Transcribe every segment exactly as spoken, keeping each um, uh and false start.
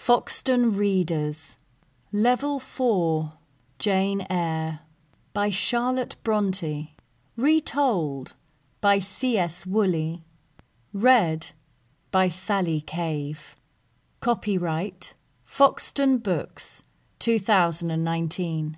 Foxton Readers, Level four, Jane Eyre, by Charlotte Bronte, retold by C S Woolley, read by Sally Cave. Copyright Foxton Books, two thousand nineteen.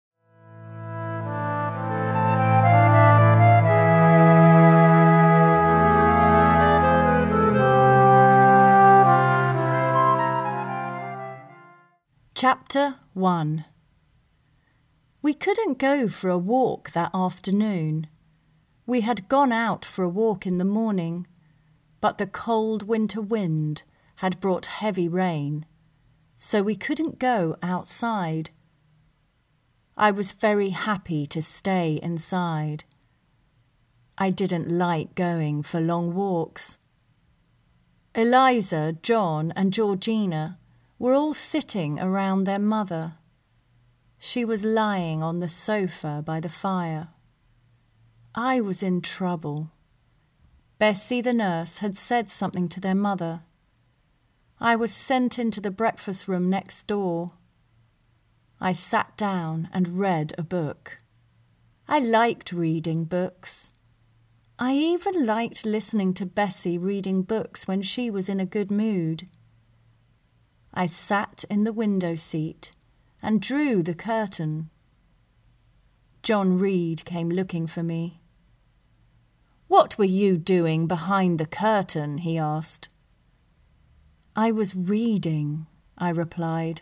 Chapter one. We couldn't go for a walk that afternoon. We had gone out for a walk in the morning, but the cold winter wind had brought heavy rain, so we couldn't go outside. I was very happy to stay inside. I didn't like going for long walks. Eliza, John, and Georgina were all sitting around their mother. She was lying on the sofa by the fire. I was in trouble. Bessie, the nurse, had said something to their mother. I was sent into the breakfast room next door. I sat down and read a book. I liked reading books. I even liked listening to Bessie reading books when she was in a good mood. I sat in the window seat and drew the curtain. John Reed came looking for me. "What were you doing behind the curtain?" he asked. "I was reading," I replied.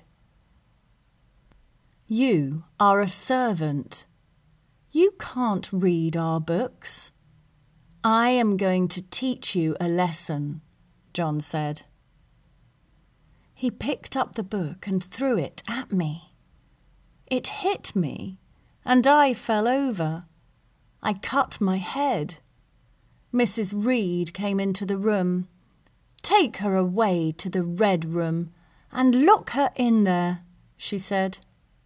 "You are a servant. You can't read our books. I am going to teach you a lesson," John said. He picked up the book and threw it at me. It hit me, and I fell over. I cut my head. Missus Reed came into the room. "Take her away to the red room and lock her in there," she said.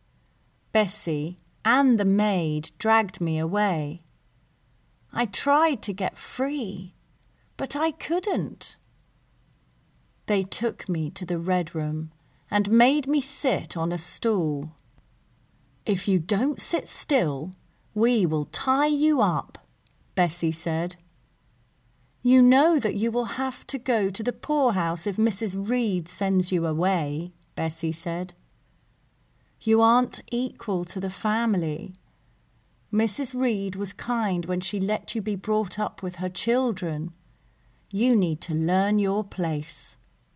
Bessie and the maid dragged me away. I tried to get free, but I couldn't. They took me to the red room and made me sit on a stool. "If you don't sit still, we will tie you up," Bessie said. "You know that you will have to go to the poorhouse if Missus Reed sends you away," Bessie said. "You aren't equal to the family. Missus Reed was kind when she let you be brought up with her children. You need to learn your place."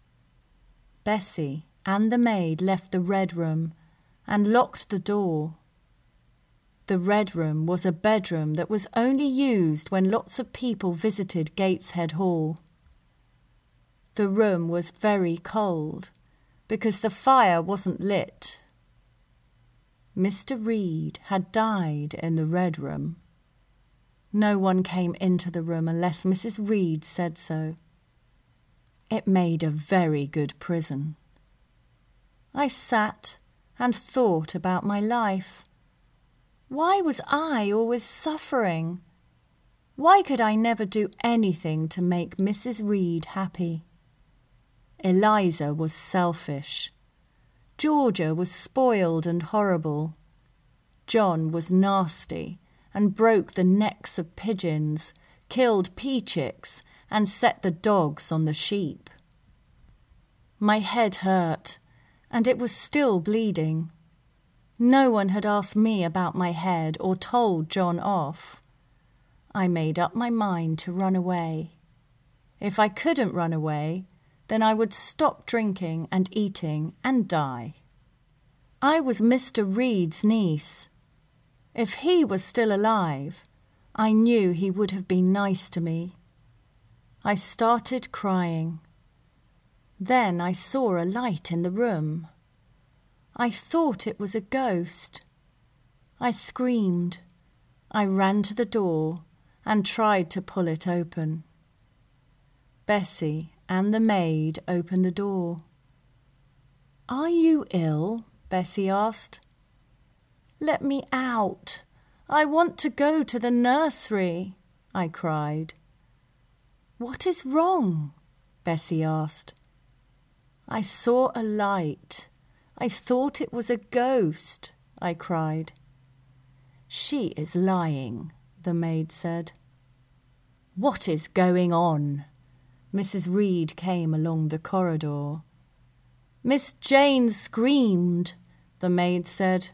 Bessie and the maid left the red room and locked the door. The red room was a bedroom that was only used when lots of people visited Gateshead Hall. The room was very cold because the fire wasn't lit. Mister Reed had died in the red room. No one came into the room unless Missus Reed said so. It made a very good prison. I sat and thought about my life. Why was I always suffering? Why could I never do anything to make Missus Reed happy? Eliza was selfish. Georgia was spoiled and horrible. John was nasty and broke the necks of pigeons, killed pea-chicks, and set the dogs on the sheep. My head hurt, and it was still bleeding. No one had asked me about my head or told John off. I made up my mind to run away. If I couldn't run away, then I would stop drinking and eating and die. I was Mister Reed's niece. If he was still alive, I knew he would have been nice to me. I started crying. Then I saw a light in the room. I thought it was a ghost. I screamed. I ran to the door and tried to pull it open. Bessie and the maid opened the door. "Are you ill?" Bessie asked. "Let me out. I want to go to the nursery," I cried. "What is wrong?" Bessie asked. I saw a light. I thought it was a ghost, I cried. She is lying, the maid said. What is going on? Missus Reed came along the corridor. Miss Jane screamed, the maid said.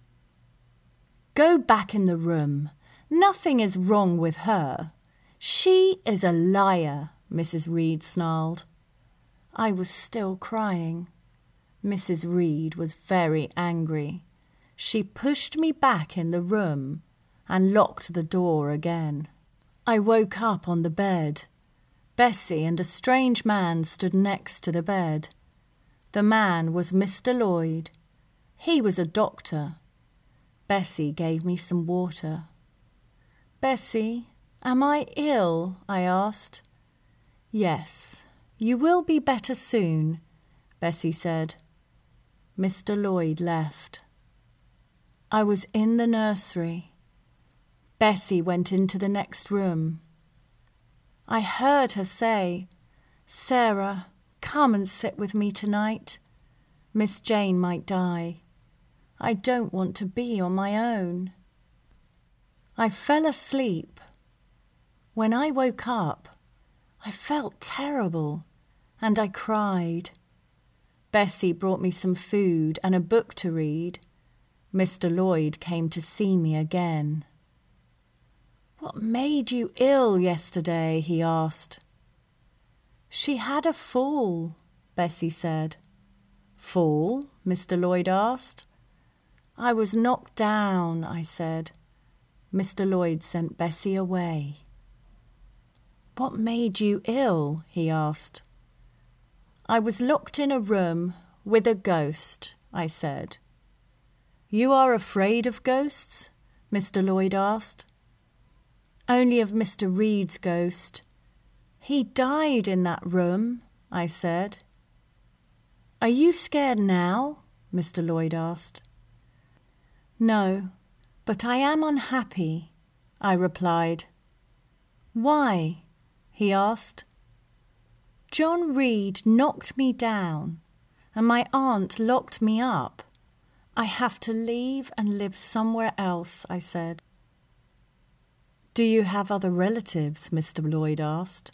Go back in the room. Nothing is wrong with her. She is a liar, Missus Reed snarled. I was still crying. Missus Reed was very angry. She pushed me back in the room and locked the door again. I woke up on the bed. Bessie and a strange man stood next to the bed. The man was Mister Lloyd. He was a doctor. Bessie gave me some water. Bessie, am I ill? I asked. Yes, you will be better soon, Bessie said. Mister Lloyd left. I was in the nursery. Bessie went into the next room. I heard her say, Sarah, come and sit with me tonight. Miss Jane might die. I don't want to be on my own. I fell asleep. When I woke up, I felt terrible and I cried. Bessie brought me some food and a book to read. Mister Lloyd came to see me again. What made you ill yesterday? He asked. She had a fall, Bessie said. Fall? Mister Lloyd asked. I was knocked down, I said. Mister Lloyd sent Bessie away. What made you ill? He asked. I was locked in a room with a ghost, I said. You are afraid of ghosts? Mister Lloyd asked. Only of Mister Reed's ghost. He died in that room, I said. Are you scared now? Mister Lloyd asked. No, but I am unhappy, I replied. Why? He asked. John Reed knocked me down, and my aunt locked me up. I have to leave and live somewhere else, I said. Do you have other relatives? Mister Lloyd asked.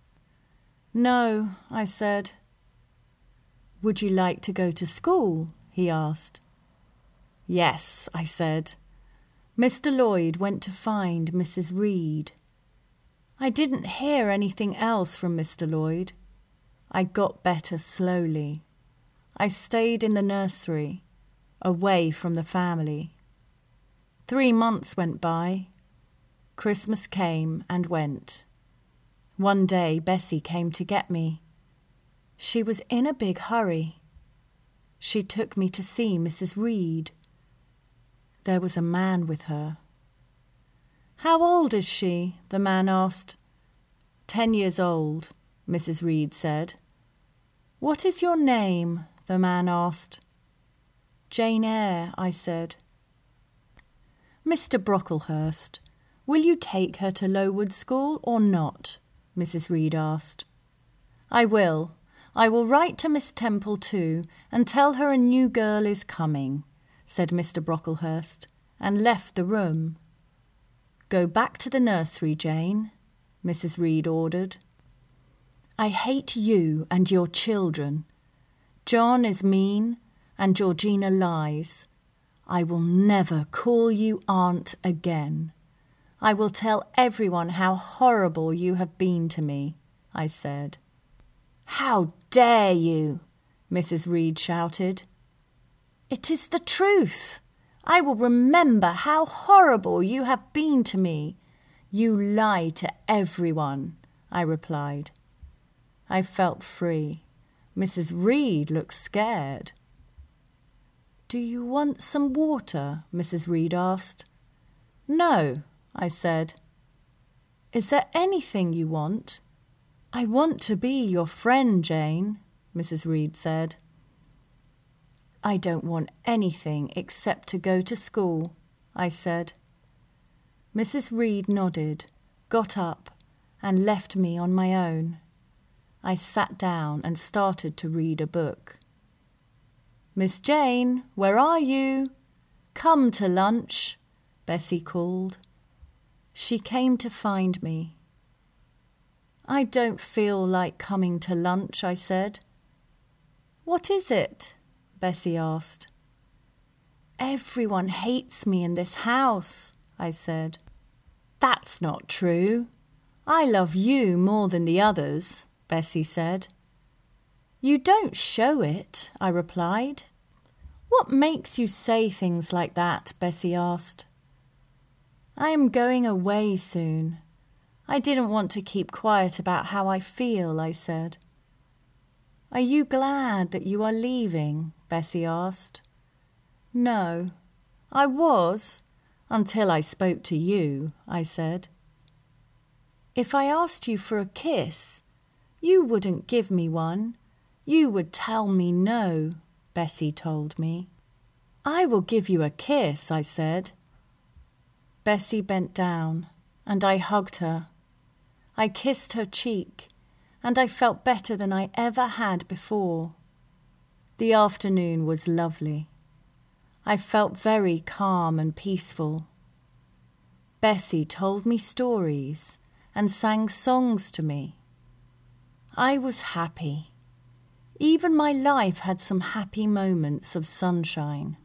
No, I said. Would you like to go to school? He asked. Yes, I said. Mister Lloyd went to find Missus Reed. I didn't hear anything else from Mister Lloyd. I got better slowly. I stayed in the nursery, away from the family. Three months went by. Christmas came and went. One day Bessie came to get me. She was in a big hurry. She took me to see Missus Reed. There was a man with her. How old is she? The man asked. Ten years old, Missus Reed said. What is your name? The man asked. Jane Eyre, I said. Mister Brocklehurst, will you take her to Lowood School or not? Missus Reed asked. I will. I will write to Miss Temple too and tell her a new girl is coming, said Mister Brocklehurst, and left the room. Go back to the nursery, Jane, Missus Reed ordered. I hate you and your children. John is mean and Georgina lies. I will never call you aunt again. I will tell everyone how horrible you have been to me, I said. How dare you? Missus Reed shouted. It is the truth. I will remember how horrible you have been to me. You lie to everyone, I replied. I felt free. Missus Reed looked scared. Do you want some water? Missus Reed asked. No, I said. Is there anything you want? I want to be your friend, Jane, Missus Reed said. I don't want anything except to go to school, I said. Missus Reed nodded, got up, and left me on my own. I sat down and started to read a book. "Miss Jane, where are you? Come to lunch," Bessie called. She came to find me. "I don't feel like coming to lunch," I said. "What is it?" Bessie asked. "Everyone hates me in this house," I said. "That's not true. I love you more than the others," Bessie said. "You don't show it," I replied. "What makes you say things like that?" Bessie asked. "I am going away soon. I didn't want to keep quiet about how I feel," I said. "Are you glad that you are leaving?" Bessie asked. "No, I was, until I spoke to you," I said. "If I asked you for a kiss, you wouldn't give me one. You would tell me no," Bessie told me. "I will give you a kiss," I said. Bessie bent down, and I hugged her. I kissed her cheek, and I felt better than I ever had before. The afternoon was lovely. I felt very calm and peaceful. Bessie told me stories and sang songs to me. I was happy. Even my life had some happy moments of sunshine.